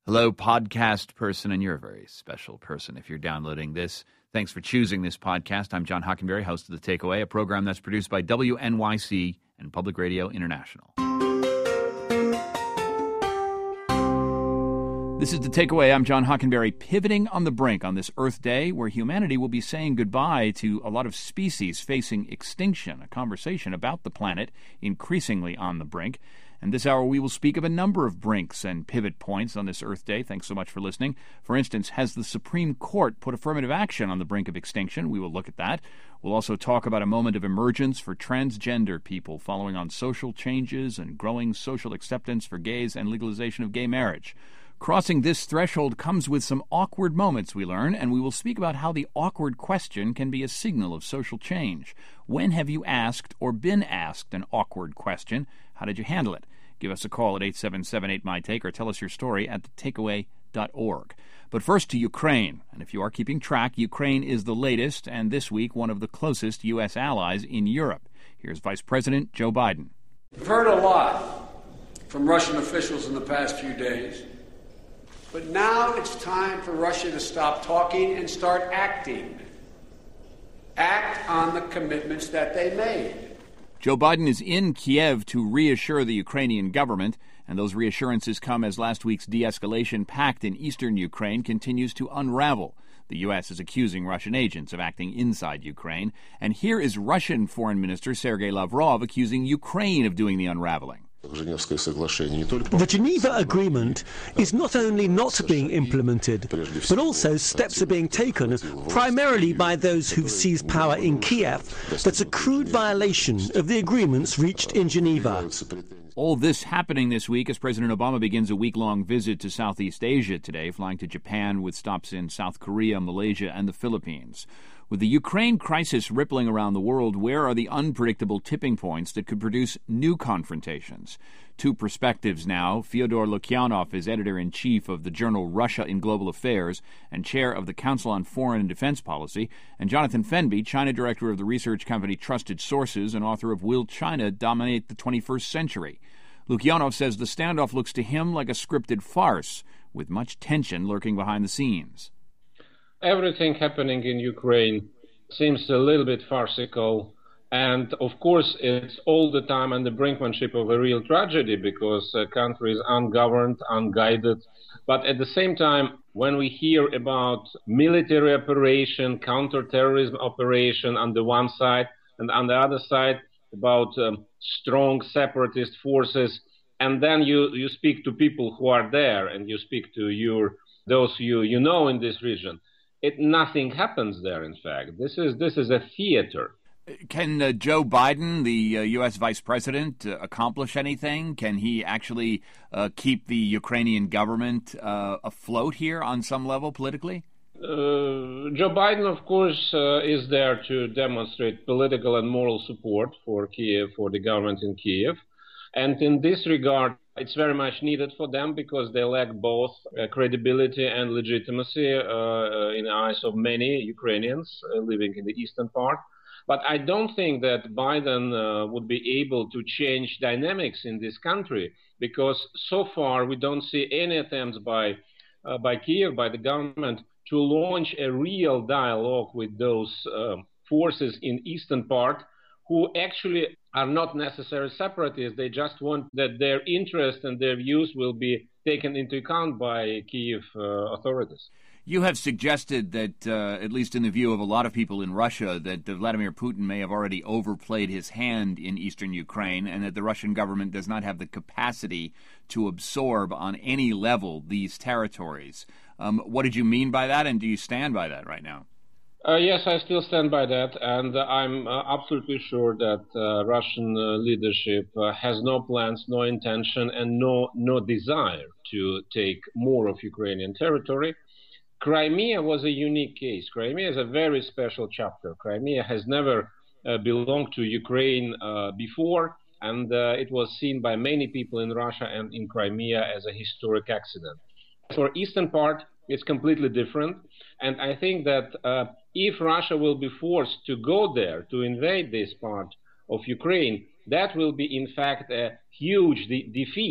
Hello, podcast person, and you're a very special person if you're downloading this. Thanks for choosing this podcast. I'm John Hockenberry, host of The Takeaway, a program that's produced by WNYC and Public Radio International. This is The Takeaway. I'm John Hockenberry, pivoting on the brink on this Earth Day where humanity will be saying goodbye to a lot of species facing extinction, a conversation about the planet increasingly on the brink. And this hour we will speak of a number of brinks and pivot points on this Earth Day. Thanks so much for listening. For instance, has the Supreme Court put affirmative action on the brink of extinction? We will look at that. We'll also talk about a moment of emergence for transgender people following on social changes and growing social acceptance for gays and legalization of gay marriage. Crossing this threshold comes with some awkward moments, we learn, and we will speak about how the awkward question can be a signal of social change. When have you asked or been asked an awkward question? How did you handle it? Give us a call at 877-8MY-TAKE or tell us your story at thetakeaway.org. But first to Ukraine. And if you are keeping track, Ukraine is the latest and this week one of the closest U.S. allies in Europe. Here's Vice President Joe Biden. We've heard a lot from Russian officials in the past few days. But now it's time for Russia to stop talking and start acting. Act on the commitments that they made. Joe Biden is in Kiev to reassure the Ukrainian government, and those reassurances come as last week's de-escalation pact in eastern Ukraine continues to unravel. The U.S. is accusing Russian agents of acting inside Ukraine, and here is Russian Foreign Minister Sergei Lavrov accusing Ukraine of doing the unraveling. The Geneva Agreement is not only not being implemented, but also steps are being taken, primarily by those who've seized power in Kiev, that's a crude violation of the agreements reached in Geneva. All this happening this week as President Obama begins a week-long visit to Southeast Asia today, flying to Japan with stops in South Korea, Malaysia, and the Philippines. With the Ukraine crisis rippling around the world, where are the unpredictable tipping points that could produce new confrontations? Two perspectives now. Fyodor Lukyanov is editor-in-chief of the journal Russia in Global Affairs and chair of the Council on Foreign and Defense Policy, and Jonathan Fenby, China director of the research company Trusted Sources and author of Will China Dominate the 21st Century? Lukyanov says the standoff looks to him like a scripted farce, with much tension lurking behind the scenes. Everything happening in Ukraine seems a little bit farcical, and of course it's all the time on the brinkmanship of a real tragedy because the country is ungoverned, unguided. But at the same time, when we hear about military operation, counterterrorism operation on the one side, and on the other side about strong separatist forces, and then you speak to people who are there, and you speak to those you know in this region. Nothing happens there, in fact. This is a theater. Can Joe Biden, the U.S. vice president, accomplish anything? Can he actually keep the Ukrainian government afloat here on some level politically? Joe Biden, of course, is there to demonstrate political and moral support for Kiev, for the government in Kiev. And in this regard, it's very much needed for them because they lack both credibility and legitimacy in the eyes of many Ukrainians living in the eastern part. But I don't think that Biden would be able to change dynamics in this country because so far we don't see any attempts by Kiev, by the government, to launch a real dialogue with those forces in eastern part who actually are not necessarily separatists. They just want that their interests and their views will be taken into account by Kiev authorities. You have suggested that, at least in the view of a lot of people in Russia, that Vladimir Putin may have already overplayed his hand in eastern Ukraine and that the Russian government does not have the capacity to absorb on any level these territories. What did you mean by that, and do you stand by that right now? Yes, I still stand by that, and I'm absolutely sure that Russian leadership has no plans, no intention, and no desire to take more of Ukrainian territory. Crimea was a unique case. Crimea is a very special chapter. Crimea has never belonged to Ukraine before, and it was seen by many people in Russia and in Crimea as a historic accident. For eastern part, it's completely different, and I think that if Russia will be forced to go there, to invade this part of Ukraine, that will be in fact a huge defeat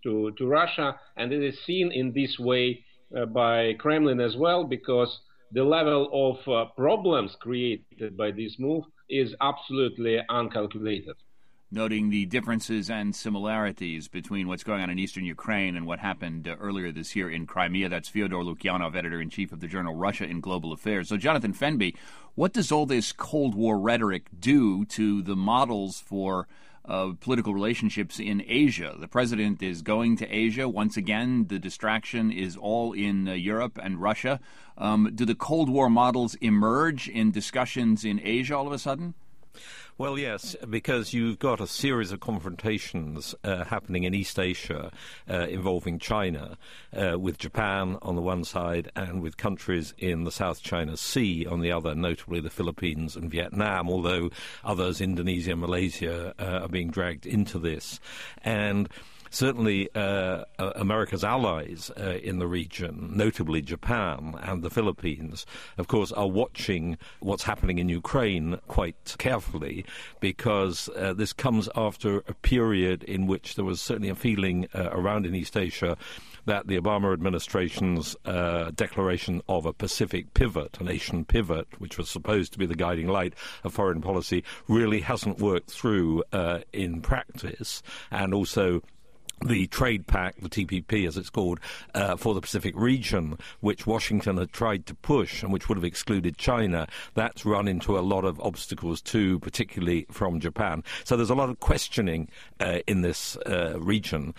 to Russia, and it is seen in this way by Kremlin as well, because the level of problems created by this move is absolutely uncalculated. Noting the differences and similarities between what's going on in eastern Ukraine and what happened earlier this year in Crimea. That's Fyodor Lukyanov, editor-in-chief of the journal Russia in Global Affairs. So, Jonathan Fenby, what does all this Cold War rhetoric do to the models for political relationships in Asia? The president is going to Asia. Once again, the distraction is all in Europe and Russia. Do the Cold War models emerge in discussions in Asia all of a sudden? Well, yes, because you've got a series of confrontations happening in East Asia involving China, with Japan on the one side and with countries in the South China Sea on the other, notably the Philippines and Vietnam, although others, Indonesia and Malaysia, are being dragged into this. And certainly, America's allies in the region, notably Japan and the Philippines, of course, are watching what's happening in Ukraine quite carefully, because this comes after a period in which there was certainly a feeling around in East Asia that the Obama administration's declaration of a Pacific pivot, an Asian pivot, which was supposed to be the guiding light of foreign policy, really hasn't worked through in practice. And also the trade pact, the TPP as it's called, for the Pacific region, which Washington had tried to push and which would have excluded China, that's run into a lot of obstacles too, particularly from Japan. So there's a lot of questioning in this region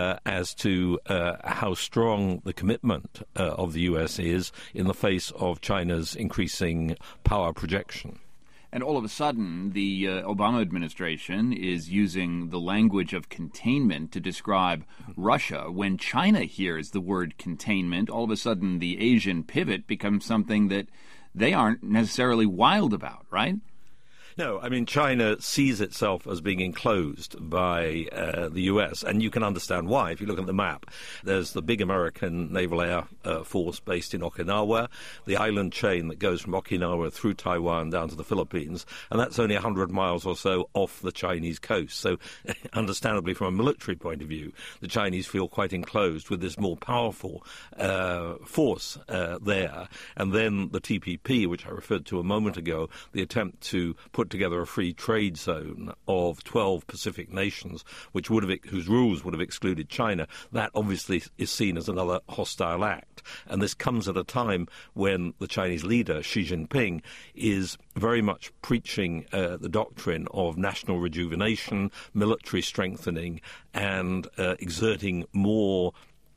as to how strong the commitment of the U.S. is in the face of China's increasing power projection. And all of a sudden, the Obama administration is using the language of containment to describe Russia. When China hears the word containment, all of a sudden the Asian pivot becomes something that they aren't necessarily wild about, right? No, I mean, China sees itself as being enclosed by the U.S., and you can understand why. If you look at the map, there's the big American Naval Air Force based in Okinawa, the island chain that goes from Okinawa through Taiwan down to the Philippines, and that's only 100 miles or so off the Chinese coast. So, understandably, from a military point of view, the Chinese feel quite enclosed with this more powerful force there. And then the TPP, which I referred to a moment ago, the attempt to put together a free trade zone of 12 Pacific nations, whose rules would have excluded China, that obviously is seen as another hostile act. And this comes at a time when the Chinese leader, Xi Jinping, is very much preaching the doctrine of national rejuvenation, military strengthening, and exerting more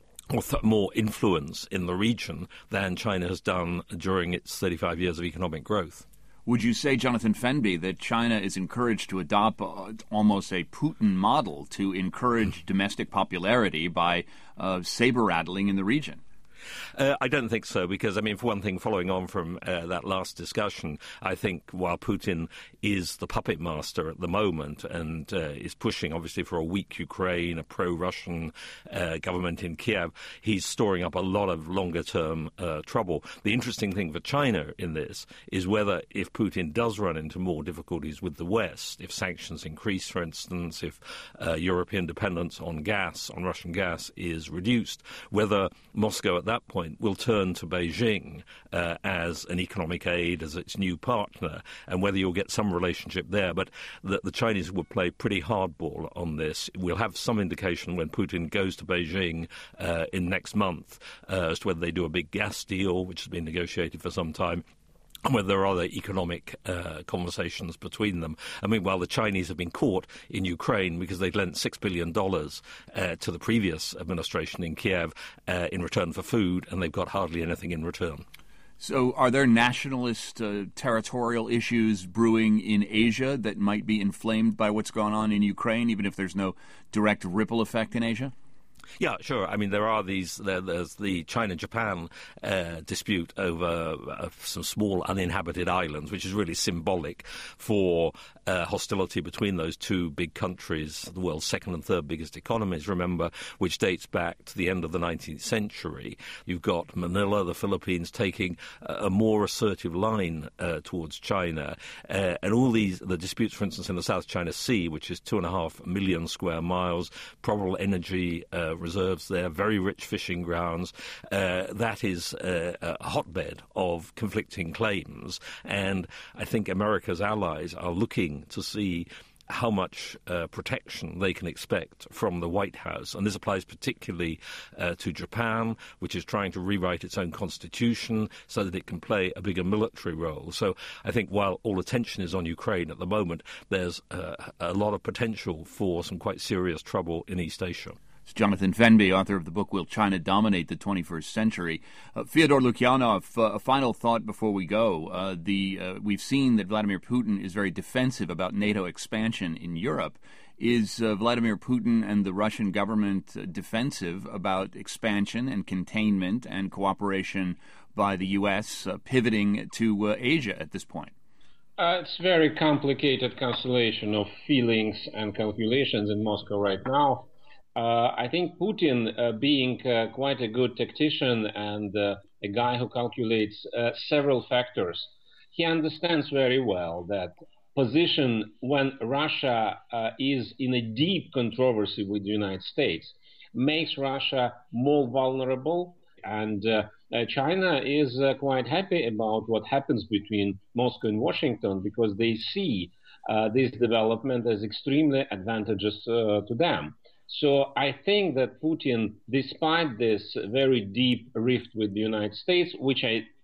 influence in the region than China has done during its 35 years of economic growth. Would you say, Jonathan Fenby, that China is encouraged to adopt almost a Putin model to encourage domestic popularity by saber-rattling in the region? I don't think so, because, I mean, for one thing, following on from that last discussion, I think while Putin is the puppet master at the moment and is pushing, obviously, for a weak Ukraine, a pro-Russian government in Kiev, he's storing up a lot of longer-term trouble. The interesting thing for China in this is whether, if Putin does run into more difficulties with the West, if sanctions increase, for instance, if European dependence on Russian gas is reduced, whether Moscow at that point will turn to Beijing as an economic aid, as its new partner, and whether you'll get some relationship there. But the Chinese will play pretty hardball on this. We'll have some indication when Putin goes to Beijing in next month as to whether they do a big gas deal, which has been negotiated for some time, and whether there are other economic conversations between them. And meanwhile, the Chinese have been caught in Ukraine because they'd lent $6 billion to the previous administration in Kiev in return for food, and they've got hardly anything in return. So are there nationalist territorial issues brewing in Asia that might be inflamed by what's going on in Ukraine, even if there's no direct ripple effect in Asia? Yeah, sure. I mean, there's the China-Japan dispute over some small uninhabited islands, which is really symbolic for hostility between those two big countries, the world's second and third biggest economies, remember, which dates back to the end of the 19th century. You've got Manila, the Philippines, taking a more assertive line towards China. And all the disputes, for instance, in the South China Sea, which is 2.5 million square miles, probable energy reserves there, very rich fishing grounds. That is a hotbed of conflicting claims, and I think America's allies are looking to see how much protection they can expect from the White House. And this applies particularly to Japan, which is trying to rewrite its own constitution so that it can play a bigger military role. So I think while all attention is on Ukraine at the moment, there's a lot of potential for some quite serious trouble in East Asia. It's Jonathan Fenby, author of the book Will China Dominate the 21st Century? Fyodor Lukyanov, a final thought before we go. We've seen that Vladimir Putin is very defensive about NATO expansion in Europe. Is Vladimir Putin and the Russian government defensive about expansion and containment and cooperation by the U.S. Pivoting to Asia at this point? It's a very complicated constellation of feelings and calculations in Moscow right now. I think Putin, being quite a good tactician and a guy who calculates several factors, he understands very well that position when Russia is in a deep controversy with the United States makes Russia more vulnerable, and China is quite happy about what happens between Moscow and Washington because they see this development as extremely advantageous to them. So I think that Putin, despite this very deep rift with the United States, which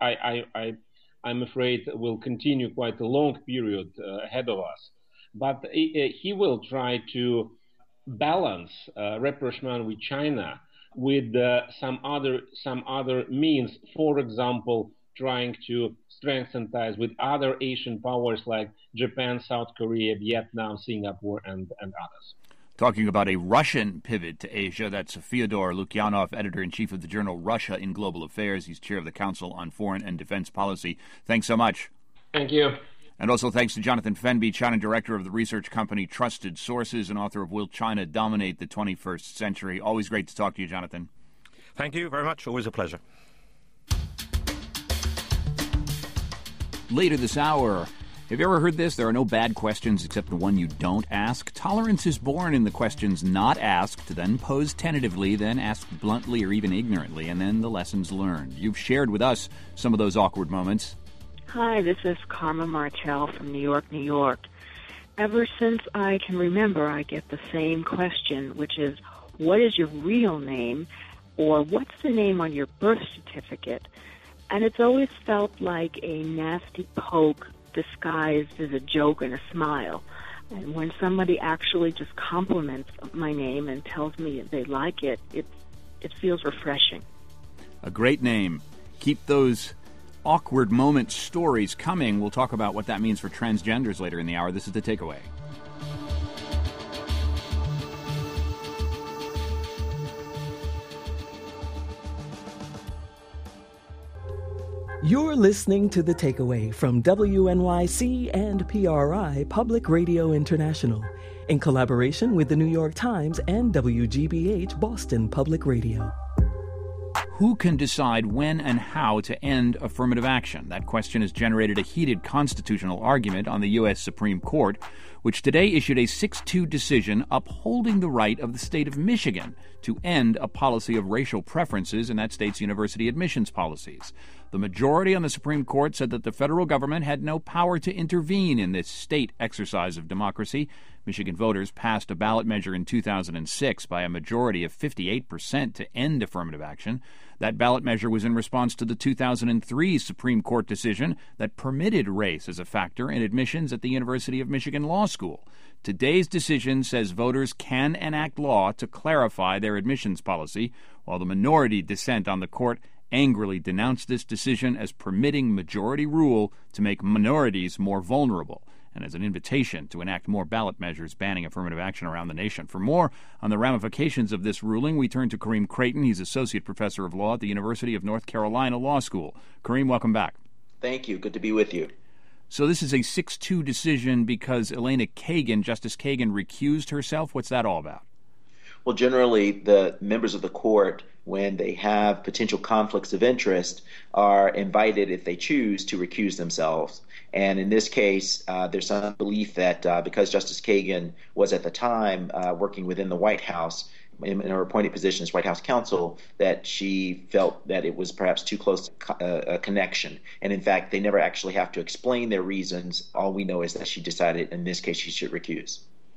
I'm afraid will continue quite a long period ahead of us, but he will try to balance rapprochement with China with some other means. For example, trying to strengthen ties with other Asian powers like Japan, South Korea, Vietnam, Singapore, and others. Talking about a Russian pivot to Asia, that's Fyodor Lukyanov, editor-in-chief of the journal Russia in Global Affairs. He's chair of the Council on Foreign and Defense Policy. Thanks so much. Thank you. And also thanks to Jonathan Fenby, China director of the research company Trusted Sources and author of Will China Dominate the 21st Century? Always great to talk to you, Jonathan. Thank you very much. Always a pleasure. Later this hour, have you ever heard this? There are no bad questions except the one you don't ask. Tolerance is born in the questions not asked, then posed tentatively, then asked bluntly or even ignorantly, and then the lessons learned. You've shared with us some of those awkward moments. Hi, this is Karma Martell from New York, New York. Ever since I can remember, I get the same question, which is, what is your real name? Or what's the name on your birth certificate? And it's always felt like a nasty poke disguised as a joke and a smile. And when somebody actually just compliments my name and tells me they like it, it feels refreshing. A great name. Keep those awkward moment stories coming. We'll talk about what that means for transgenders later in the hour. This is The Takeaway. You're listening to The Takeaway from WNYC and PRI Public Radio International in collaboration with the New York Times and WGBH Boston Public Radio. Who can decide when and how to end affirmative action? That question has generated a heated constitutional argument on the U.S. Supreme Court, which today issued a 6-2 decision upholding the right of the state of Michigan to end a policy of racial preferences in that state's university admissions policies. The majority on the Supreme Court said that the federal government had no power to intervene in this state exercise of democracy. Michigan voters passed a ballot measure in 2006 by a majority of 58% to end affirmative action. That ballot measure was in response to the 2003 Supreme Court decision that permitted race as a factor in admissions at the University of Michigan Law School. Today's decision says voters can enact law to clarify their admissions policy, while the minority dissent on the court angrily denounced this decision as permitting majority rule to make minorities more vulnerable and as an invitation to enact more ballot measures banning affirmative action around the nation. For more on the ramifications of this ruling, we turn to Kareem Creighton. He's Associate Professor of Law at the University of North Carolina Law School. Kareem, welcome back. Thank you. Good to be with you. So this is a 6-2 decision because Elena Kagan, Justice Kagan, recused herself. What's that all about? Well, generally, the members of the court, when they have potential conflicts of interest, are invited, if they choose, to recuse themselves. And in this case, there's some belief that because Justice Kagan was at the time working within the White House, in her appointed position as White House counsel that she felt that it was perhaps too close a connection. And in fact, they never actually have to explain their reasons. All we know is that she decided in this case she should recuse.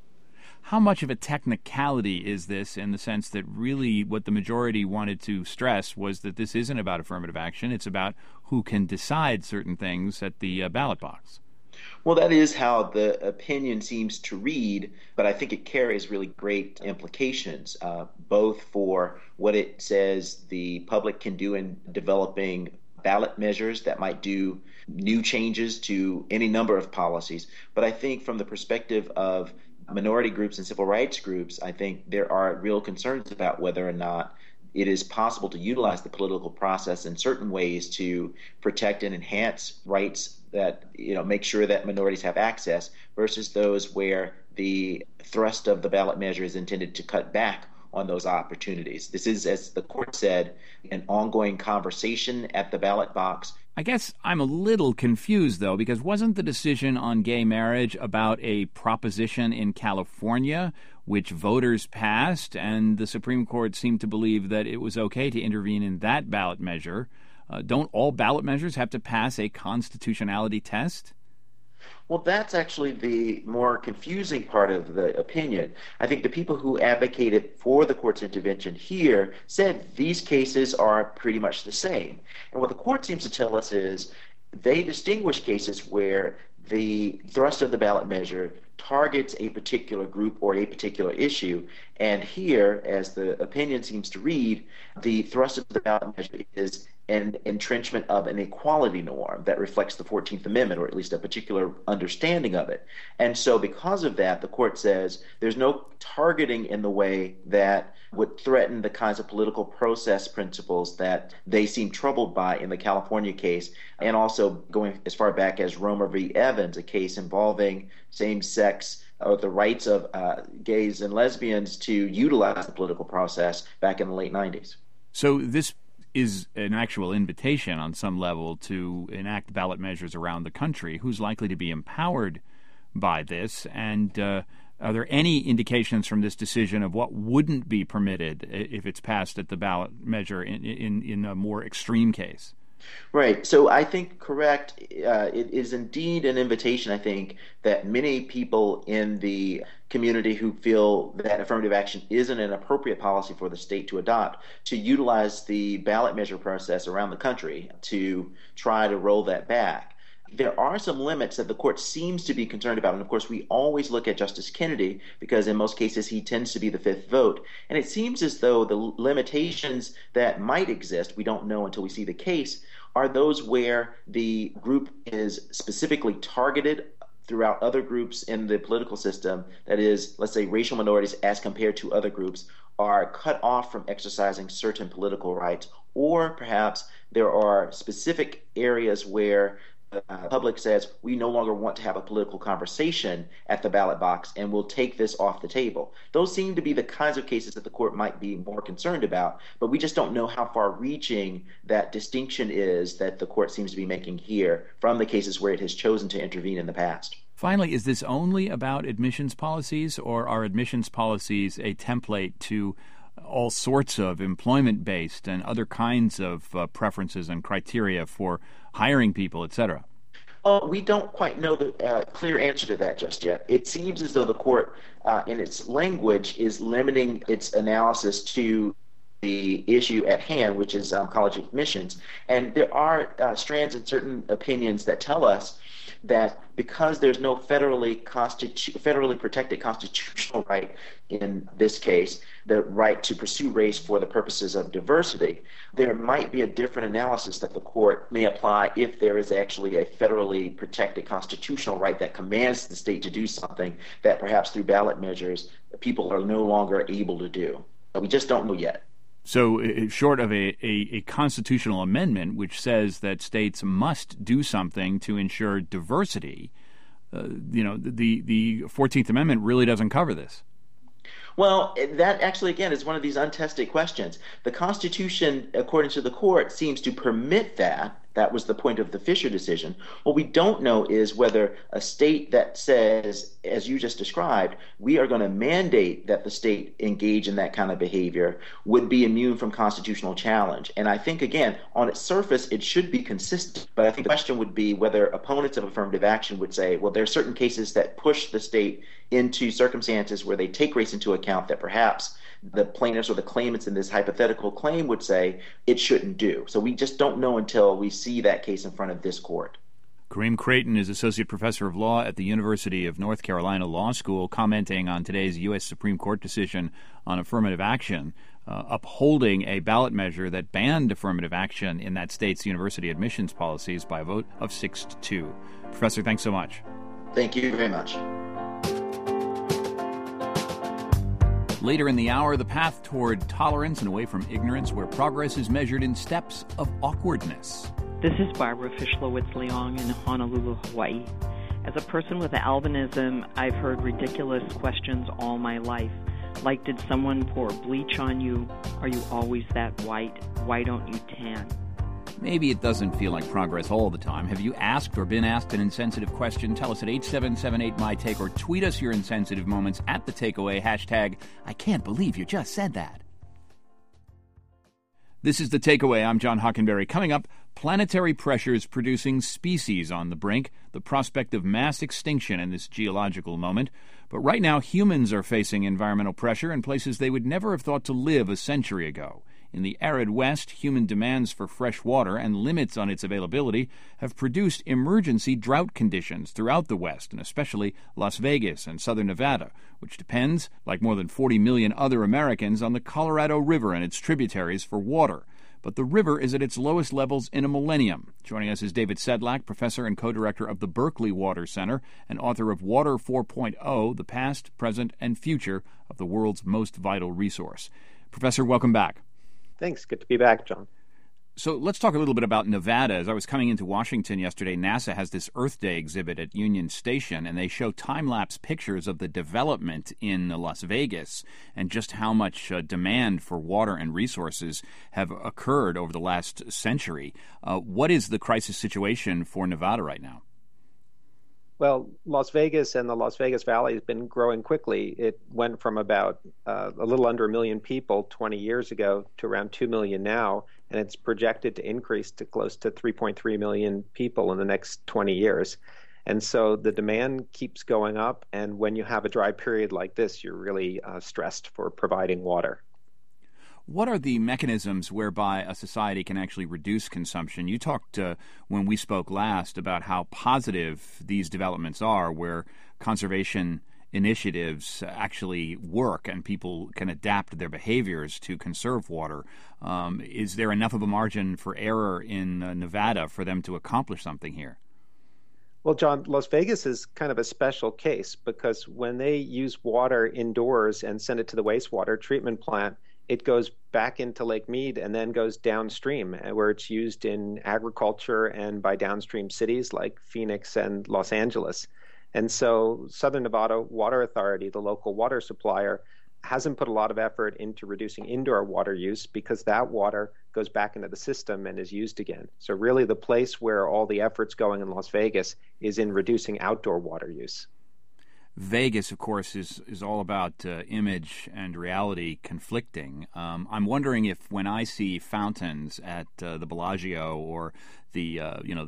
How much of a technicality is this, in the sense that really what the majority wanted to stress was that this isn't about affirmative action, it's about who can decide certain things at the ballot box? Well, that is how the opinion seems to read, but I think it carries really great implications, both for what it says the public can do in developing ballot measures that might do new changes to any number of policies. But I think from the perspective of minority groups and civil rights groups, I think there are real concerns about whether or not it is possible to utilize the political process in certain ways to protect and enhance rights that, make sure that minorities have access, versus those where the thrust of the ballot measure is intended to cut back on those opportunities. This is, as the court said, an ongoing conversation at the ballot box. I guess I'm a little confused, though, because wasn't the decision on gay marriage about a proposition in California which voters passed, and the Supreme Court seemed to believe that it was okay to intervene in that ballot measure? Don't all ballot measures have to pass a constitutionality test? Well, that's actually the more confusing part of the opinion. I think the people who advocated for the court's intervention here said these cases are pretty much the same. And what the court seems to tell us is they distinguish cases where the thrust of the ballot measure targets a particular group or a particular issue. And here, as the opinion seems to read, the thrust of the ballot measure is an entrenchment of an equality norm that reflects the 14th Amendment, or at least a particular understanding of it. And so because of that, the court says there's no targeting in the way that would threaten the kinds of political process principles that they seem troubled by in the California case, and also going as far back as Romer v. Evans, a case involving same-sex or the rights of gays and lesbians to utilize the political process back in the late 90s. So this is an actual invitation on some level to enact ballot measures around the country. Who's likely to be empowered by this? And are there any indications from this decision of what wouldn't be permitted if it's passed at the ballot measure in a more extreme case? Right. So I think correct. It is indeed an invitation, I think, that many people in the community who feel that affirmative action isn't an appropriate policy for the state to adopt, to utilize the ballot measure process around the country to try to roll that back. There are some limits that the court seems to be concerned about. And of course, we always look at Justice Kennedy because in most cases he tends to be the fifth vote. And it seems as though the limitations that might exist, we don't know until we see the case, are those where the group is specifically targeted throughout other groups in the political system. That is, let's say racial minorities as compared to other groups are cut off from exercising certain political rights. Or perhaps there are specific areas where the public says we no longer want to have a political conversation at the ballot box and we'll take this off the table. Those seem to be the kinds of cases that the court might be more concerned about, but we just don't know how far reaching that distinction is that the court seems to be making here from the cases where it has chosen to intervene in the past. Finally, is this only about admissions policies, or are admissions policies a template to all sorts of employment-based and other kinds of preferences and criteria for hiring people, et cetera? We don't quite know the clear answer to that just yet. It seems as though the court, in its language, is limiting its analysis to the issue at hand, which is college admissions. And there are strands in certain opinions that tell us that because there's no federally protected constitutional right in this case, the right to pursue race for the purposes of diversity, there might be a different analysis that the court may apply if there is actually a federally protected constitutional right that commands the state to do something that perhaps through ballot measures people are no longer able to do. But we just don't know yet. So short of a constitutional amendment which says that states must do something to ensure diversity, the 14th Amendment really doesn't cover this. Well, that actually, again, is one of these untested questions. The Constitution, according to the court, seems to permit that That was the point of the Fisher decision. What we don't know is whether a state that says, as you just described, we are going to mandate that the state engage in that kind of behavior would be immune from constitutional challenge. And I think, again, on its surface, it should be consistent. But I think the question would be whether opponents of affirmative action would say, well, there are certain cases that push the state into circumstances where they take race into account that perhaps the plaintiffs or the claimants in this hypothetical claim would say it shouldn't do. So we just don't know until we see that case in front of this court. Kareem Creighton is Associate Professor of Law at the University of North Carolina Law School, commenting on today's U.S. Supreme Court decision on affirmative action, upholding a ballot measure that banned affirmative action in that state's university admissions policies by a vote of 6-2. Professor, thanks so much. Thank you very much. Later in the hour, the path toward tolerance and away from ignorance, where progress is measured in steps of awkwardness. This is Barbara Fischlowitz-Leong in Honolulu, Hawaii. As a person with albinism, I've heard ridiculous questions all my life. Like, did someone pour bleach on you? Are you always that white? Why don't you tan? Maybe it doesn't feel like progress all the time. Have you asked or been asked an insensitive question? Tell us at 877-8MY-TAKE or tweet us your insensitive moments at The Takeaway, hashtag, I can't believe you just said that. This is The Takeaway. I'm John Hockenberry. Coming up, planetary pressures producing species on the brink, the prospect of mass extinction in this geological moment. But right now, humans are facing environmental pressure in places they would never have thought to live a century ago. In the arid West, human demands for fresh water and limits on its availability have produced emergency drought conditions throughout the West, and especially Las Vegas and southern Nevada, which depends, like more than 40 million other Americans, on the Colorado River and its tributaries for water. But the river is at its lowest levels in a millennium. Joining us is David Sedlak, professor and co-director of the Berkeley Water Center and author of Water 4.0, The Past, Present, and Future of the World's Most Vital Resource. Professor, welcome back. Thanks. Good to be back, John. So let's talk a little bit about Nevada. As I was coming into Washington yesterday, NASA has this Earth Day exhibit at Union Station, and they show time-lapse pictures of the development in Las Vegas and just how much demand for water and resources have occurred over the last century. What is the crisis situation for Nevada right now? Well, Las Vegas and the Las Vegas Valley has been growing quickly. It went from about a little under 1 million people 20 years ago to around 2 million now, and it's projected to increase to close to 3.3 million people in the next 20 years. And so the demand keeps going up, and when you have a dry period like this, you're really stressed for providing water. What are the mechanisms whereby a society can actually reduce consumption? You talked, when we spoke last, about how positive these developments are, where conservation initiatives actually work and people can adapt their behaviors to conserve water. Is there enough of a margin for error in Nevada for them to accomplish something here? Well, John, Las Vegas is kind of a special case because when they use water indoors and send it to the wastewater treatment plant, it goes back into Lake Mead and then goes downstream, where it's used in agriculture and by downstream cities like Phoenix and Los Angeles. And so Southern Nevada Water Authority, the local water supplier, hasn't put a lot of effort into reducing indoor water use because that water goes back into the system and is used again. So really the place where all the effort's going in Las Vegas is in reducing outdoor water use. Vegas, of course, is all about image and reality conflicting. I'm wondering if when I see fountains at the Bellagio or the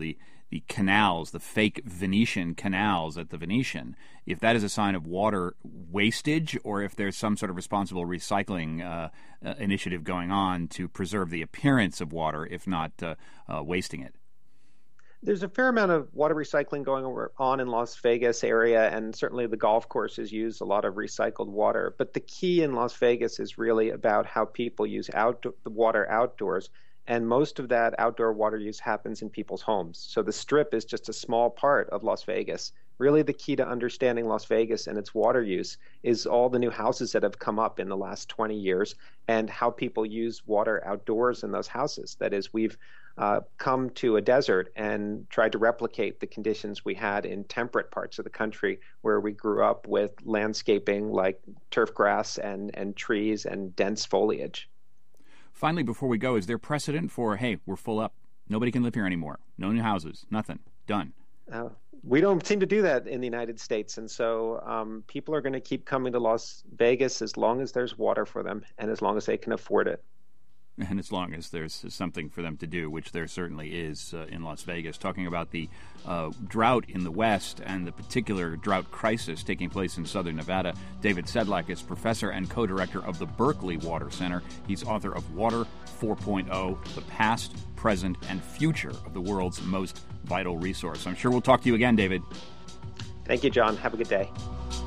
canals, the fake Venetian canals at the Venetian, if that is a sign of water wastage or if there's some sort of responsible recycling initiative going on to preserve the appearance of water, if not wasting it. There's a fair amount of water recycling going on in Las Vegas area, and certainly the golf courses use a lot of recycled water. But the key in Las Vegas is really about how people use the water outdoors, and most of that outdoor water use happens in people's homes. So the Strip is just a small part of Las Vegas. Really the key to understanding Las Vegas and its water use is all the new houses that have come up in the last 20 years and how people use water outdoors in those houses. That is, we've come to a desert and tried to replicate the conditions we had in temperate parts of the country where we grew up with landscaping like turf grass and trees and dense foliage. Finally, before we go, is there precedent for, hey, we're full up? Nobody can live here anymore. No new houses. Nothing. Done. We don't seem to do that in the United States, and so people are going to keep coming to Las Vegas as long as there's water for them and as long as they can afford it. And as long as there's something for them to do, which there certainly is in Las Vegas. Talking about the drought in the West and the particular drought crisis taking place in southern Nevada, David Sedlak is professor and co-director of the Berkeley Water Center. He's author of Water 4.0, The Past, Present, and Future of the World's Most Vital Resource. I'm sure we'll talk to you again, David. Thank you, John. Have a good day.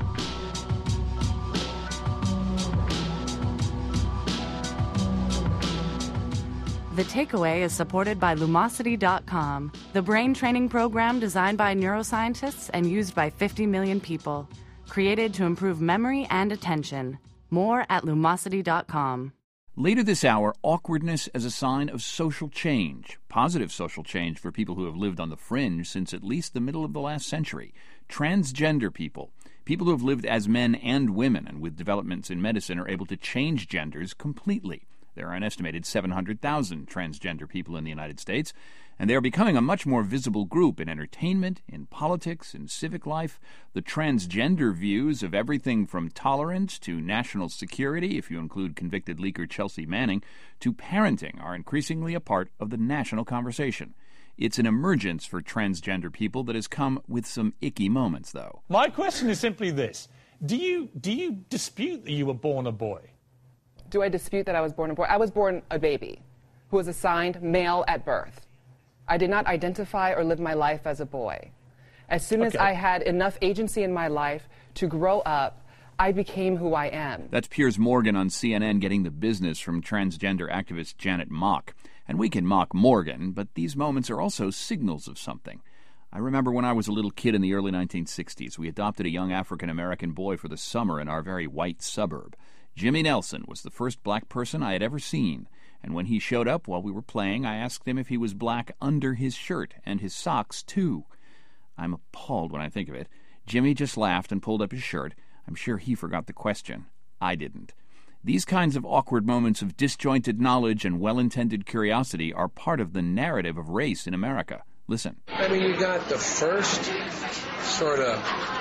The Takeaway is supported by Lumosity.com, the brain training program designed by neuroscientists and used by 50 million people. Created to improve memory and attention. More at Lumosity.com. Later this hour, awkwardness as a sign of social change. Positive social change for people who have lived on the fringe since at least the middle of the last century. Transgender people. People who have lived as men and women and with developments in medicine are able to change genders completely. There are an estimated 700,000 transgender people in the United States, and they are becoming a much more visible group in entertainment, in politics, in civic life. The transgender views of everything from tolerance to national security, if you include convicted leaker Chelsea Manning, to parenting are increasingly a part of the national conversation. It's an emergence for transgender people that has come with some icky moments, though. My question is simply this. Do you dispute that you were born a boy? Do I dispute that I was born a boy? I was born a baby who was assigned male at birth. I did not identify or live my life as a boy. As soon as I had enough agency in my life to grow up, I became who I am. That's Piers Morgan on CNN getting the business from transgender activist Janet Mock. And we can mock Morgan, but these moments are also signals of something. I remember when I was a little kid in the early 1960s, we adopted a young African-American boy for the summer in our very white suburb. Jimmy Nelson was the first black person I had ever seen, and when he showed up while we were playing, I asked him if he was black under his shirt and his socks, too. I'm appalled when I think of it. Jimmy just laughed and pulled up his shirt. I'm sure he forgot the question. I didn't. These kinds of awkward moments of disjointed knowledge and well-intended curiosity are part of the narrative of race in America. Listen. I mean, you got the first sort of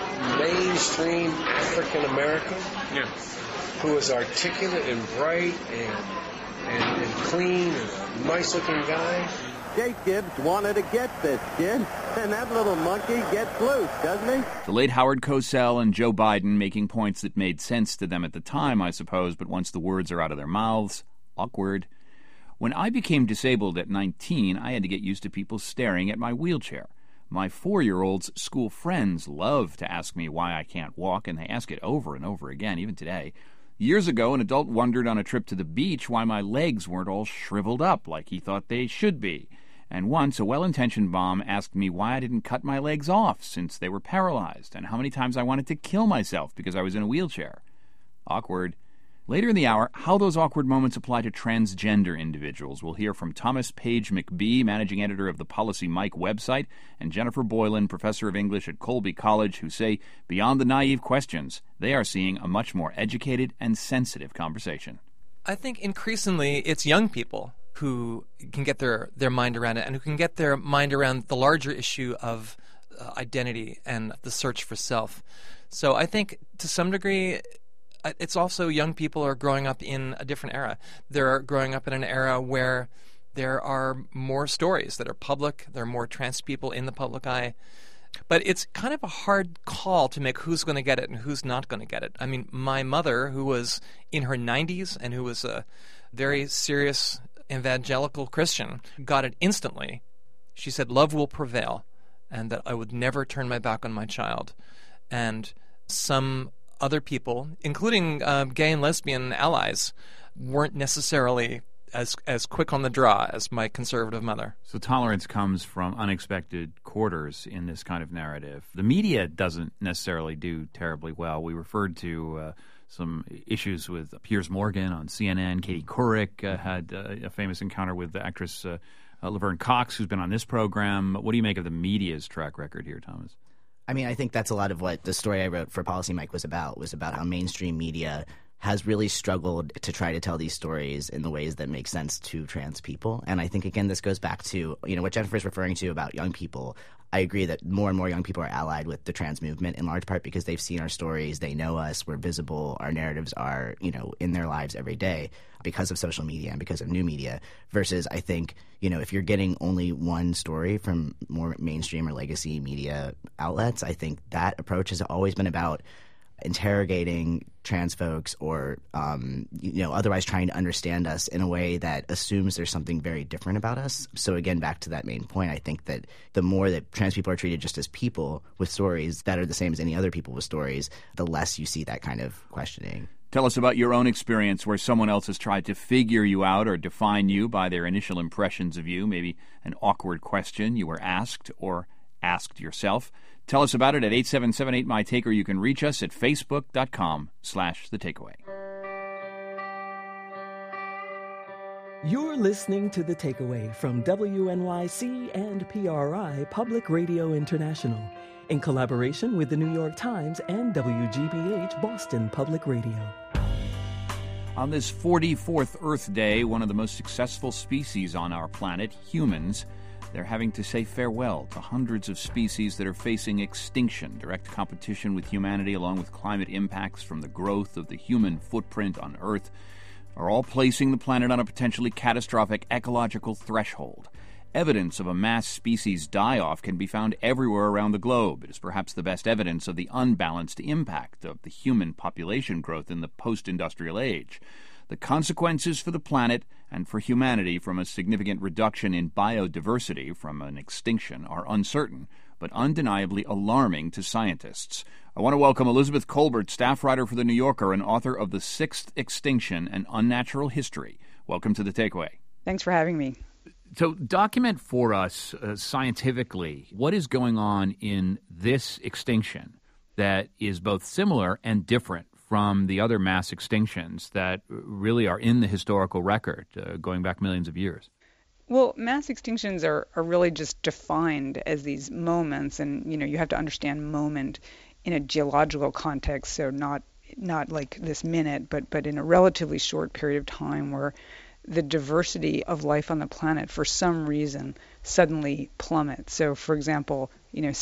mainstream African-American who was articulate and bright and clean and a nice-looking guy. Jake Gibbs wanted to get this, kid, and that little monkey gets loose, doesn't he? The late Howard Cosell and Joe Biden making points that made sense to them at the time, I suppose, but once the words are out of their mouths, awkward. When I became disabled at 19, I had to get used to people staring at my wheelchair. My 4-year-old's school friends love to ask me why I can't walk, and they ask it over and over again, even today. Years ago, an adult wondered on a trip to the beach why my legs weren't all shriveled up like he thought they should be. And once, a well-intentioned mom asked me why I didn't cut my legs off since they were paralyzed, and how many times I wanted to kill myself because I was in a wheelchair. Awkward. Later in the hour, how those awkward moments apply to transgender individuals. We'll hear from Thomas Page McBee, managing editor of the Policy Mike website, and Jennifer Boylan, professor of English at Colby College, who say, beyond the naive questions, they are seeing a much more educated and sensitive conversation. I think increasingly it's young people who can get their mind around it and who can get their mind around the larger issue of identity and the search for self. So I think to some degree it's also young people are growing up in a different era. They're growing up in an era where there are more stories that are public. There are more trans people in the public eye. But it's kind of a hard call to make who's going to get it and who's not going to get it. I mean, my mother, who was in her 90s and who was a very serious evangelical Christian, got it instantly. She said, love will prevail, and that I would never turn my back on my child. And some other people, including gay and lesbian allies, weren't necessarily as quick on the draw as my conservative mother. So tolerance comes from unexpected quarters in this kind of narrative. The media doesn't necessarily do terribly well. We referred to some issues with Piers Morgan on CNN. Katie Couric had a famous encounter with the actress Laverne Cox, who's been on this program. What do you make of the media's track record here, Thomas? I mean, I think that's a lot of what the story I wrote for Policy Mike was about how mainstream media has really struggled to try to tell these stories in the ways that make sense to trans people. And I think, again, this goes back to, what Jennifer's referring to about young people. I agree that more and more young people are allied with the trans movement in large part because they've seen our stories, they know us, we're visible, our narratives are, in their lives every day because of social media and because of new media, versus I think, if you're getting only one story from more mainstream or legacy media outlets, I think that approach has always been about interrogating trans folks or, otherwise trying to understand us in a way that assumes there's something very different about us. So again, back to that main point, I think that the more that trans people are treated just as people with stories that are the same as any other people with stories, the less you see that kind of questioning. Tell us about your own experience where someone else has tried to figure you out or define you by their initial impressions of you, maybe an awkward question you were asked or asked yourself. Tell us about it at 877-8MY-TAKE, or you can reach us at facebook.com/thetakeaway. You're listening to The Takeaway from WNYC and PRI Public Radio International in collaboration with the New York Times and WGBH Boston Public Radio. On this 44th Earth Day, one of the most successful species on our planet, humans, they're having to say farewell to hundreds of species that are facing extinction. Direct competition with humanity, along with climate impacts from the growth of the human footprint on Earth, are all placing the planet on a potentially catastrophic ecological threshold. Evidence of a mass species die-off can be found everywhere around the globe. It is perhaps the best evidence of the unbalanced impact of the human population growth in the post-industrial age. The consequences for the planet and for humanity from a significant reduction in biodiversity from an extinction are uncertain, but undeniably alarming to scientists. I want to welcome Elizabeth Kolbert, staff writer for The New Yorker and author of The Sixth Extinction, An Unnatural History. Welcome to The Takeaway. Thanks for having me. So document for us scientifically what is going on in this extinction that is both similar and different from the other mass extinctions that really are in the historical record going back millions of years. Well, mass extinctions are really just defined as these moments, and you have to understand moment in a geological context, so not like this minute, but in a relatively short period of time where the diversity of life on the planet for some reason suddenly plummets. So for example,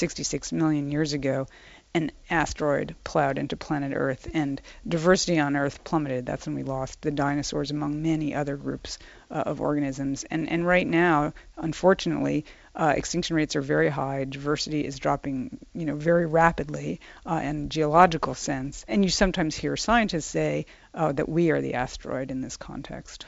66 million years ago, an asteroid plowed into planet Earth, and diversity on Earth plummeted. That's when we lost the dinosaurs, among many other groups of organisms. And right now, unfortunately, extinction rates are very high. Diversity is dropping, very rapidly in geological sense. And you sometimes hear scientists say that we are the asteroid in this context.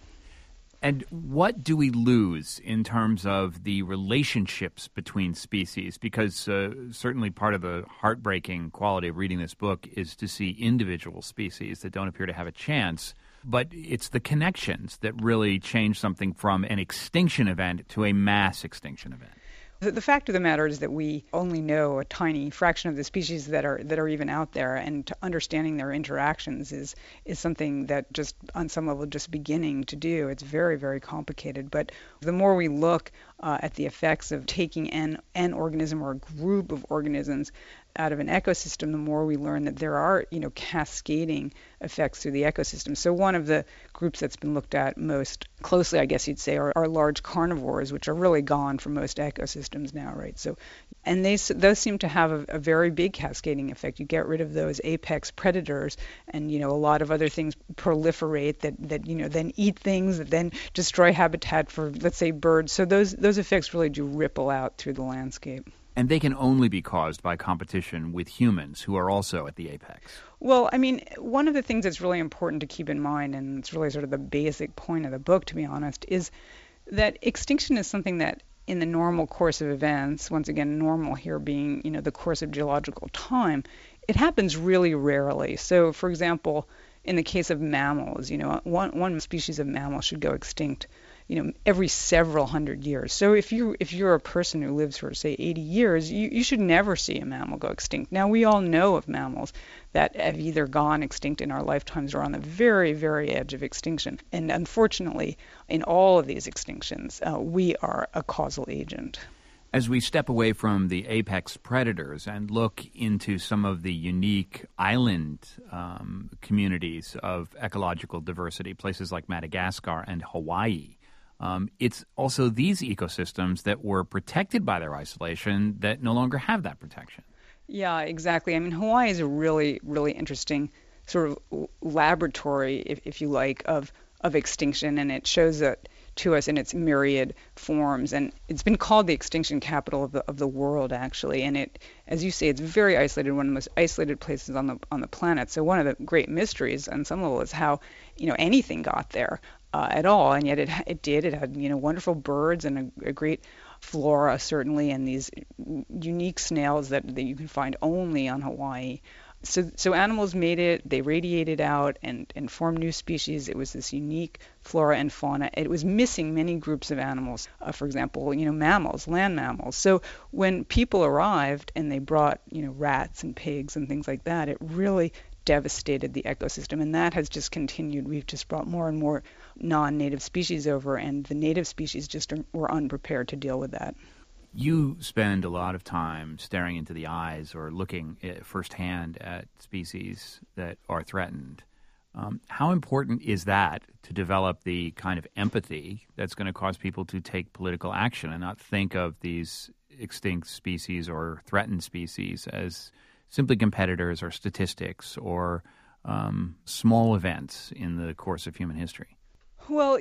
And what do we lose in terms of the relationships between species? Because certainly part of the heartbreaking quality of reading this book is to see individual species that don't appear to have a chance. But it's the connections that really change something from an extinction event to a mass extinction event. The fact of the matter is that we only know a tiny fraction of the species that are even out there, and understanding their interactions is something that just on some level just beginning to do. It's very, very complicated. But the more we look at the effects of taking an organism or a group of organisms out of an ecosystem, the more we learn that there are, cascading effects through the ecosystem. So one of the groups that's been looked at most closely, I guess you'd say, are large carnivores, which are really gone from most ecosystems now, right? So, and those seem to have a very big cascading effect. You get rid of those apex predators, and a lot of other things proliferate that then eat things that then destroy habitat for, let's say, birds. So those effects really do ripple out through the landscape. And they can only be caused by competition with humans who are also at the apex. Well, I mean, one of the things that's really important to keep in mind, and it's really sort of the basic point of the book, to be honest, is that extinction is something that in the normal course of events, once again, normal here being, the course of geological time, it happens really rarely. So, for example, in the case of mammals, one species of mammal should go extinct every several hundred years. So if you're a person who lives for, say, 80 years, you should never see a mammal go extinct. Now, we all know of mammals that have either gone extinct in our lifetimes or on the very, very edge of extinction. And unfortunately, in all of these extinctions, we are a causal agent. As we step away from the apex predators and look into some of the unique island communities of ecological diversity, places like Madagascar and Hawaii, it's also these ecosystems that were protected by their isolation that no longer have that protection. Yeah, exactly. I mean, Hawaii is a really, really interesting sort of laboratory, if you like, of extinction, and it shows that to us in its myriad forms, and it's been called the extinction capital of the world, actually. And it, as you say, it's very isolated, one of the most isolated places on the planet. So one of the great mysteries, on some level, is how anything got there at all, and yet it did. It had wonderful birds and a great flora, certainly, and these unique snails that you can find only on Hawaii. So animals made it, they radiated out and formed new species. It was this unique flora and fauna. It was missing many groups of animals, for example, mammals, land mammals. So when people arrived and they brought, rats and pigs and things like that, it really devastated the ecosystem, and that has just continued. We've just brought more and more non-native species over, and the native species just were unprepared to deal with that. You spend a lot of time staring into the eyes or looking firsthand at species that are threatened. How important is that to develop the kind of empathy that's going to cause people to take political action and not think of these extinct species or threatened species as simply competitors or statistics or small events in the course of human history? Well,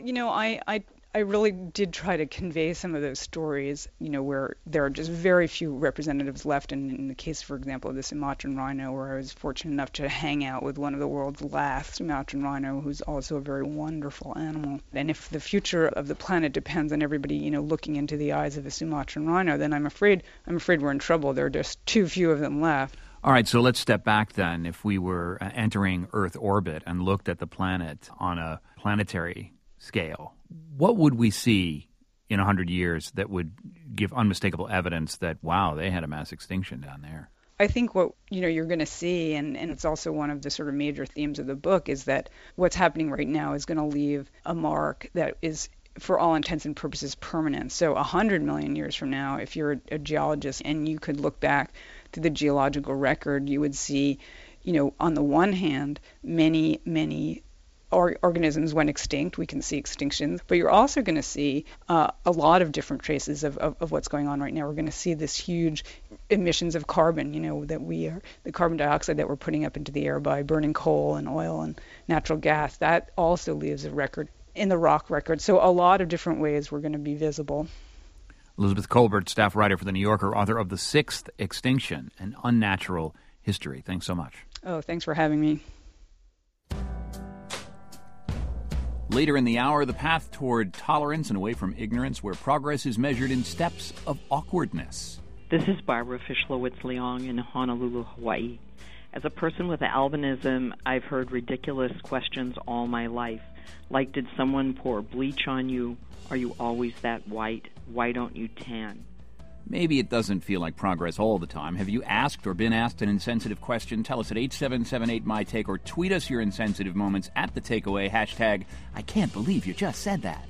I really did try to convey some of those stories, where there are just very few representatives left. And in the case, for example, of the Sumatran rhino, where I was fortunate enough to hang out with one of the world's last Sumatran rhino, who's also a very wonderful animal. And if the future of the planet depends on everybody, looking into the eyes of a Sumatran rhino, then I'm afraid we're in trouble. There are just too few of them left. All right, so let's step back then. If we were entering Earth orbit and looked at the planet on a planetary scale, what would we see in 100 years that would give unmistakable evidence that, wow, they had a mass extinction down there? I think what you're going to see, and it's also one of the sort of major themes of the book, is that what's happening right now is going to leave a mark that is, for all intents and purposes, permanent. So 100 million years from now, if you're a geologist and you could look back to the geological record, you would see, on the one hand, many organisms went extinct. We can see extinctions, but you're also going to see a lot of different traces of what's going on right now. We're going to see this huge emissions of carbon, the carbon dioxide that we're putting up into the air by burning coal and oil and natural gas. That also leaves a record in the rock record. So a lot of different ways we're going to be visible. Elizabeth Kolbert, staff writer for The New Yorker, author of The Sixth Extinction, An Unnatural History. Thanks so much. Oh, thanks for having me. Later in the hour, the path toward tolerance and away from ignorance, where progress is measured in steps of awkwardness. This is Barbara Fischlowitz-Leong in Honolulu, Hawaii. As a person with albinism, I've heard ridiculous questions all my life, like, did someone pour bleach on you? Are you always that white? Why don't you tan? Maybe it doesn't feel like progress all the time. Have you asked or been asked an insensitive question? Tell us at 877-8MY-TAKE or tweet us your insensitive moments at The Takeaway, hashtag, I can't believe you just said that.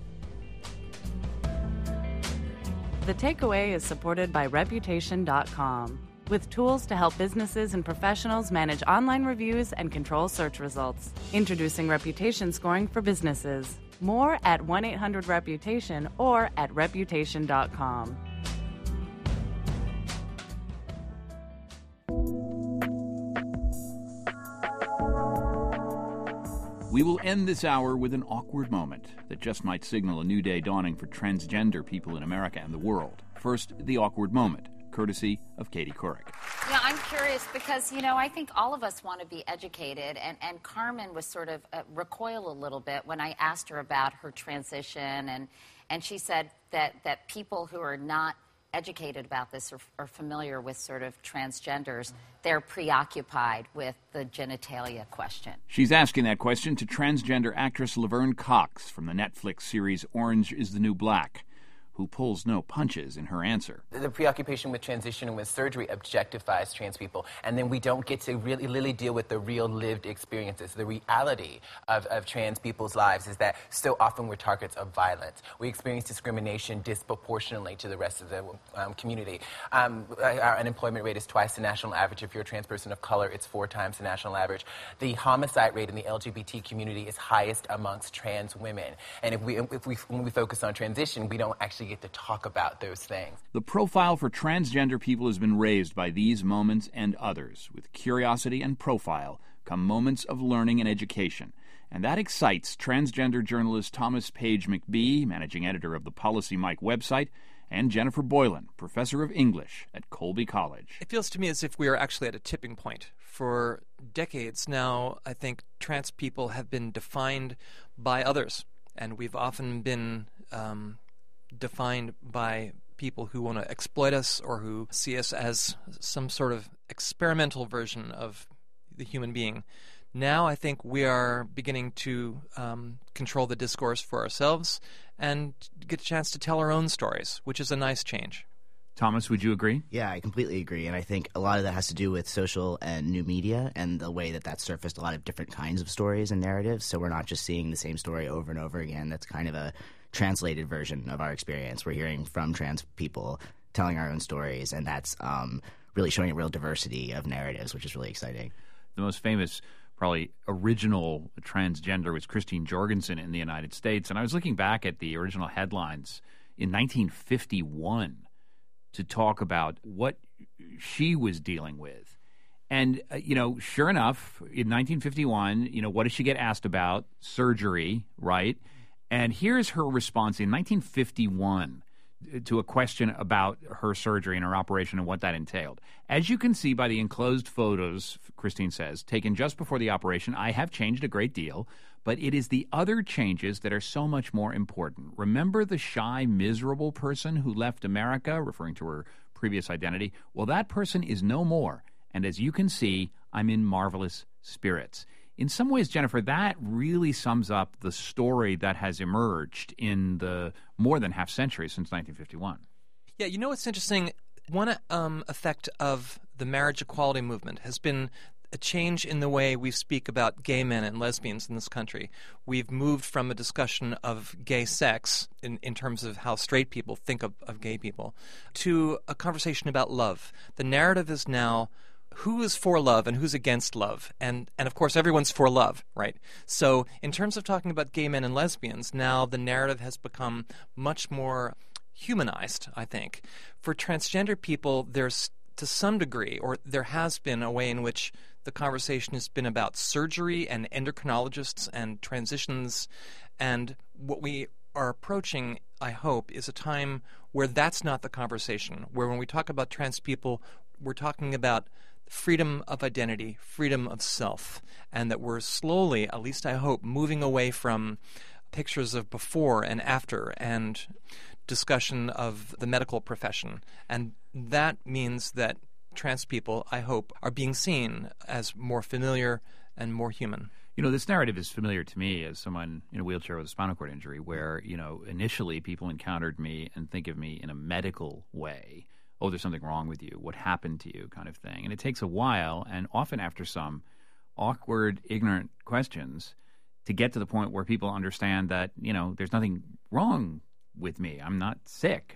The Takeaway is supported by Reputation.com, with tools to help businesses and professionals manage online reviews and control search results. Introducing Reputation scoring for businesses. More at 1-800-REPUTATION or at Reputation.com. We will end this hour with an awkward moment that just might signal a new day dawning for transgender people in America and the world. First, the awkward moment, courtesy of Katie Couric. Yeah, I'm curious because, I think all of us want to be educated, and Carmen was sort of recoil a little bit when I asked her about her transition, and she said that people who are not educated about this or are familiar with sort of transgenders, they're preoccupied with the genitalia question. She's asking that question to transgender actress Laverne Cox from the Netflix series Orange is the New Black, who pulls no punches in her answer. The preoccupation with transition and with surgery objectifies trans people, and then we don't get to really deal with the real lived experiences. The reality of trans people's lives is that so often we're targets of violence. We experience discrimination disproportionately to the rest of the community. Our unemployment rate is twice the national average. If you're a trans person of color, it's 4 times the national average. The homicide rate in the LGBT community is highest amongst trans women. And when we focus on transition, we don't actually get to talk about those things. The profile for transgender people has been raised by these moments and others. With curiosity and profile come moments of learning and education. And that excites transgender journalist Thomas Page McBee, managing editor of the Policy Mike website, and Jennifer Boylan, professor of English at Colby College. It feels to me as if we are actually at a tipping point. For decades now, I think trans people have been defined by others, and we've often been defined by people who want to exploit us or who see us as some sort of experimental version of the human being. Now I think we are beginning to control the discourse for ourselves and get a chance to tell our own stories, which is a nice change. Thomas, would you agree? Yeah, I completely agree. And I think a lot of that has to do with social and new media and the way that that's surfaced a lot of different kinds of stories and narratives. So we're not just seeing the same story over and over again. That's kind of a translated version of our experience. We're hearing from trans people telling our own stories, and that's really showing a real diversity of narratives, which is really exciting. The most famous, probably original transgender was Christine Jorgensen in the United States. And I was looking back at the original headlines in 1951 to talk about what she was dealing with. And, sure enough, in 1951, what does she get asked about? Surgery, right? And here's her response in 1951 to a question about her surgery and her operation and what that entailed. As you can see by the enclosed photos, Christine says, taken just before the operation, I have changed a great deal, but it is the other changes that are so much more important. Remember the shy, miserable person who left America, referring to her previous identity? Well, that person is no more. And as you can see, I'm in marvelous spirits. In some ways, Jennifer, that really sums up the story that has emerged in the more than half century since 1951. Yeah, what's interesting? One effect of the marriage equality movement has been a change in the way we speak about gay men and lesbians in this country. We've moved from a discussion of gay sex in terms of how straight people think of gay people to a conversation about love. The narrative is now who is for love and who's against love. And of course, everyone's for love, right? So in terms of talking about gay men and lesbians, now the narrative has become much more humanized, I think. For transgender people, there's to some degree, or there has been a way in which the conversation has been about surgery and endocrinologists and transitions. And what we are approaching, I hope, is a time where that's not the conversation, where when we talk about trans people, we're talking about freedom of identity, freedom of self, and that we're slowly, at least I hope, moving away from pictures of before and after and discussion of the medical profession. And that means that trans people, I hope, are being seen as more familiar and more human. This narrative is familiar to me as someone in a wheelchair with a spinal cord injury where, initially people encountered me and think of me in a medical way. Oh, there's something wrong with you. What happened to you kind of thing. And it takes a while, and often after some awkward, ignorant questions, to get to the point where people understand that, there's nothing wrong with me. I'm not sick.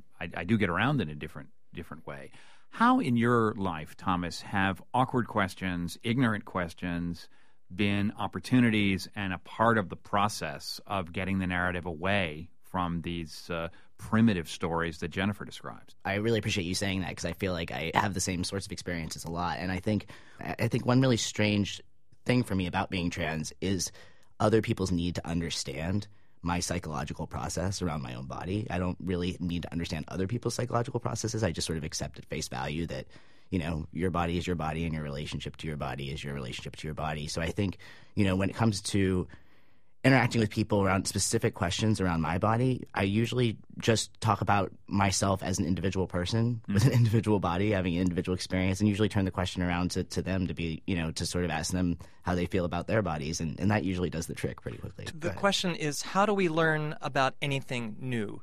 I do get around in a different way. How in your life, Thomas, have awkward questions, ignorant questions been opportunities and a part of the process of getting the narrative away from these primitive stories that Jennifer describes? I really appreciate you saying that because I feel like I have the same sorts of experiences a lot. And I think one really strange thing for me about being trans is other people's need to understand my psychological process around my own body. I don't really need to understand other people's psychological processes. I just sort of accept at face value that, your body is your body and your relationship to your body is your relationship to your body. So I think, when it comes to interacting with people around specific questions around my body, I usually just talk about myself as an individual person with an individual body, having an individual experience, and usually turn the question around to them to be, to sort of ask them how they feel about their bodies. And that usually does the trick pretty quickly. The question is, how do we learn about anything new?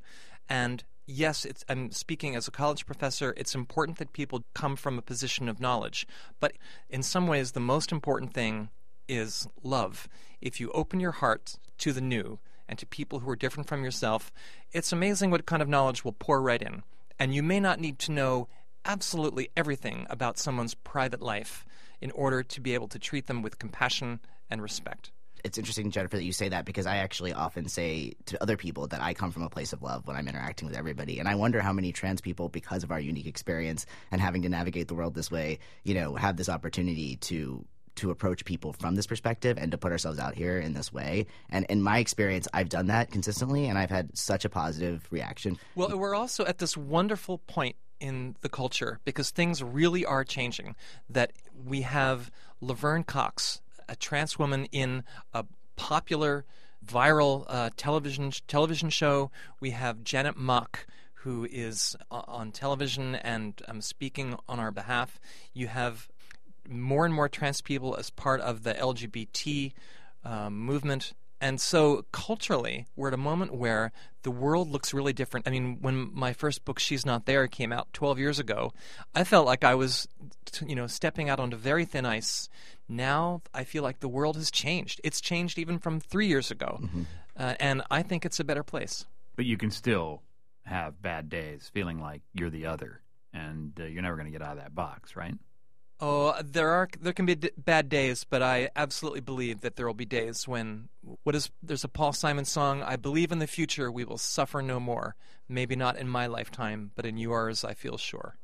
And yes, I'm speaking as a college professor. It's important that people come from a position of knowledge. But in some ways, the most important thing is love. If you open your heart to the new and to people who are different from yourself, it's amazing what kind of knowledge will pour right in. And you may not need to know absolutely everything about someone's private life in order to be able to treat them with compassion and respect. It's interesting, Jennifer, that you say that, because I actually often say to other people that I come from a place of love when I'm interacting with everybody. And I wonder how many trans people, because of our unique experience and having to navigate the world this way, have this opportunity to approach people from this perspective and to put ourselves out here in this way. And in my experience, I've done that consistently, and I've had such a positive reaction. Well, we're also at this wonderful point in the culture, because things really are changing, that we have Laverne Cox, a trans woman in a popular viral television show. We have Janet Mock, who is on television and speaking on our behalf. You have more and more trans people as part of the LGBT movement. And so culturally, we're at a moment where the world looks really different. I mean, when my first book, She's Not There, came out 12 years ago, I felt like I was, stepping out onto very thin ice. Now I feel like the world has changed. It's changed even from 3 years ago. Mm-hmm. And I think it's a better place. But you can still have bad days feeling like you're the other, and you're never going to get out of that box, right? Oh, there can be bad days, but I absolutely believe that there will be days when there's a Paul Simon song, I believe in the future we will suffer no more. Maybe not in my lifetime, but in yours, I feel sure.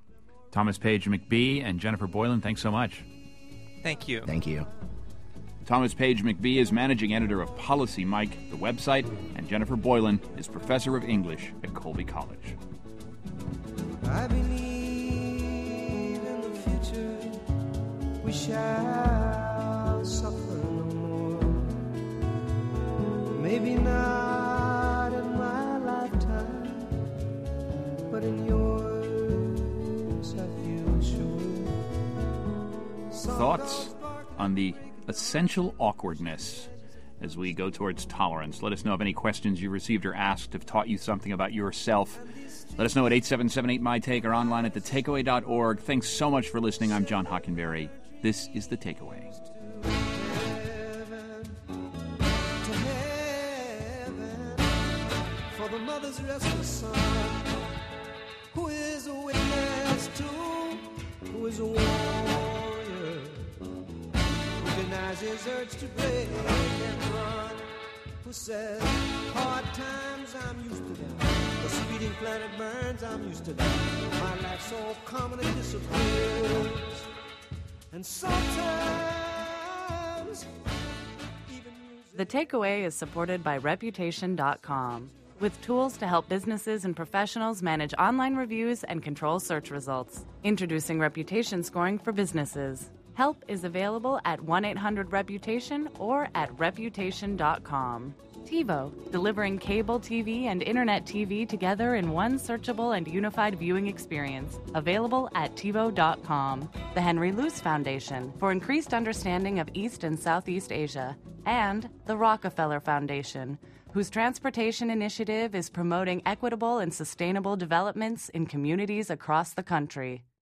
Thomas Page McBee and Jennifer Boylan, thanks so much. Thank you. Thank you. Thomas Page McBee is managing editor of Policy Mike, the website, and Jennifer Boylan is professor of English at Colby College. I believe in the future we shall suffer no more. Maybe not in my lifetime, but in yours I feel sure. Thoughts on the essential awkwardness as we go towards tolerance? Let us know if any questions you received or asked have taught you something about yourself. Let us know at 877-8MyTake or online at thetakeaway.org. Thanks so much for listening. I'm John Hockenberry. This is The Takeaway. For the mother's restless son, who is a witness to, who is a warrior, who denies his urge to break and run, who says, hard times, I'm used to them. The speeding planet burns, I'm used to them. My life so common it disappears. And sometimes even The Takeaway is supported by Reputation.com, with tools to help businesses and professionals manage online reviews and control search results. Introducing Reputation Scoring for Businesses. Help is available at 1-800-REPUTATION or at Reputation.com. TiVo, delivering cable TV and internet TV together in one searchable and unified viewing experience. Available at TiVo.com. The Henry Luce Foundation, for increased understanding of East and Southeast Asia. And the Rockefeller Foundation, whose transportation initiative is promoting equitable and sustainable developments in communities across the country.